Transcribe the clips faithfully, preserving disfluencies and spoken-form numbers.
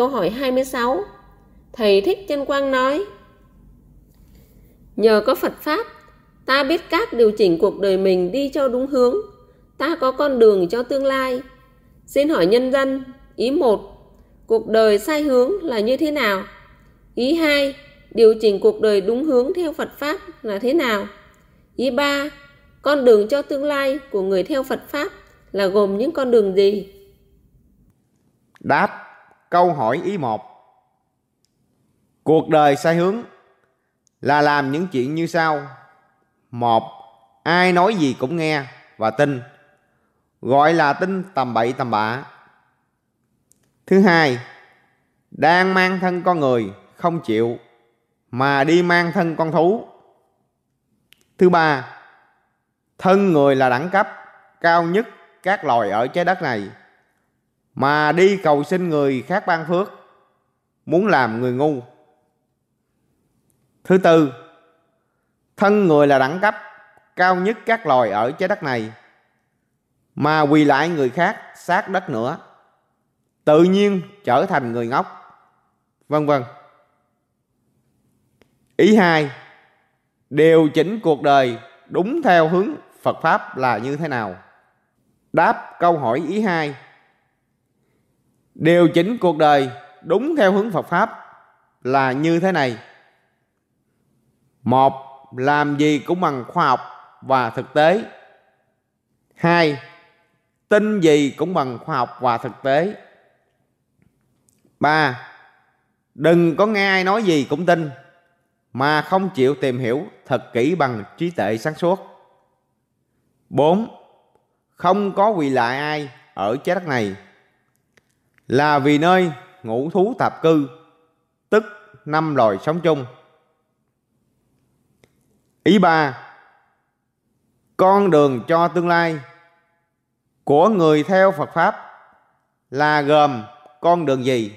Câu hỏi hai mươi sáu. Thầy Thích Chân Quang nói: nhờ có Phật Pháp, ta biết cách điều chỉnh cuộc đời mình đi cho đúng hướng. Ta có con đường cho tương lai. Xin hỏi nhân dân, ý một, cuộc đời sai hướng là như thế nào? Ý hai, điều chỉnh cuộc đời đúng hướng theo Phật Pháp là thế nào? Ý ba, con đường cho tương lai của người theo Phật Pháp là gồm những con đường gì? Đáp câu hỏi ý một. Cuộc đời sai hướng là làm những chuyện như sau. Một, ai nói gì cũng nghe và tin, gọi là tin tầm bậy tầm bạ. Thứ hai, đang mang thân con người không chịu mà đi mang thân con thú. Thứ ba, thân người là đẳng cấp cao nhất các loài ở trái đất này mà đi cầu xin người khác ban phước, muốn làm người ngu. Thứ tư, thân người là đẳng cấp cao nhất các loài ở trái đất này mà quỳ lại người khác sát đất nữa, tự nhiên trở thành người ngốc, vân vân. Ý hai, điều chỉnh cuộc đời đúng theo hướng Phật Pháp là như thế nào? Đáp câu hỏi ý hai. Điều chỉnh cuộc đời đúng theo hướng Phật Pháp là như thế này. Một, làm gì cũng bằng khoa học và thực tế. Hai, tin gì cũng bằng khoa học và thực tế. Ba, đừng có nghe ai nói gì cũng tin mà không chịu tìm hiểu thật kỹ bằng trí tuệ sáng suốt. Bốn, không có quỳ lại ai ở trái đất này là vì nơi ngũ thú tạp cư, tức năm loài sống chung. Ý ba, con đường cho tương lai của người theo Phật Pháp là gồm con đường gì?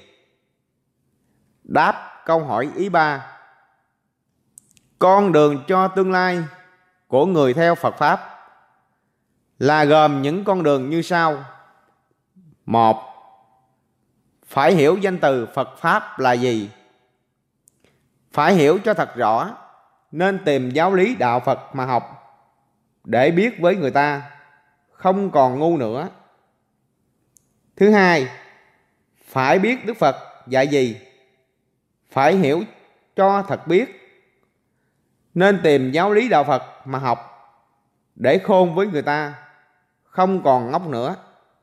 Đáp câu hỏi ý ba. Con đường cho tương lai của người theo Phật Pháp là gồm những con đường như sau. Một, phải hiểu danh từ Phật Pháp là gì. Phải hiểu cho thật rõ, nên tìm giáo lý đạo Phật mà học, để biết với người ta, không còn ngu nữa. Thứ hai, phải biết Đức Phật dạy gì. Phải hiểu cho thật biết, nên tìm giáo lý đạo Phật mà học, để khôn với người ta, không còn ngốc nữa.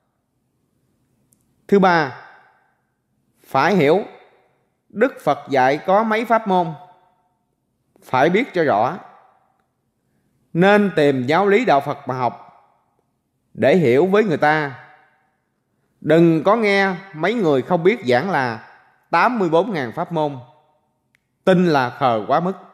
Thứ ba, phải hiểu Đức Phật dạy có mấy pháp môn. Phải biết cho rõ, nên tìm giáo lý đạo Phật mà học, để hiểu với người ta. Đừng có nghe mấy người không biết giảng là tám mươi bốn nghìn pháp môn, tin là khờ quá mức.